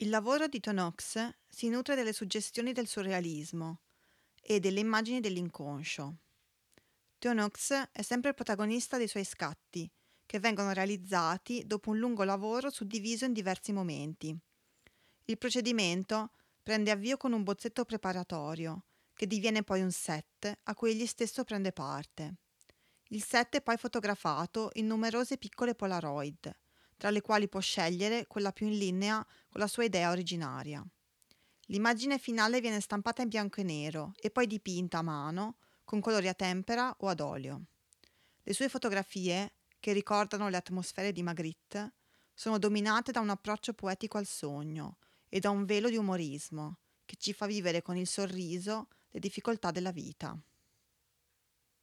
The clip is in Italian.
Il lavoro di Tonox si nutre delle suggestioni del surrealismo e delle immagini dell'inconscio. Tonox è sempre il protagonista dei suoi scatti, che vengono realizzati dopo un lungo lavoro suddiviso in diversi momenti. Il procedimento prende avvio con un bozzetto preparatorio, che diviene poi un set a cui egli stesso prende parte. Il set è poi fotografato in numerose piccole Polaroid, tra le quali può scegliere quella più in linea con la sua idea originaria. L'immagine finale viene stampata in bianco e nero e poi dipinta a mano con colori a tempera o ad olio. Le sue fotografie, che ricordano le atmosfere di Magritte, sono dominate da un approccio poetico al sogno e da un velo di umorismo che ci fa vivere con il sorriso le difficoltà della vita.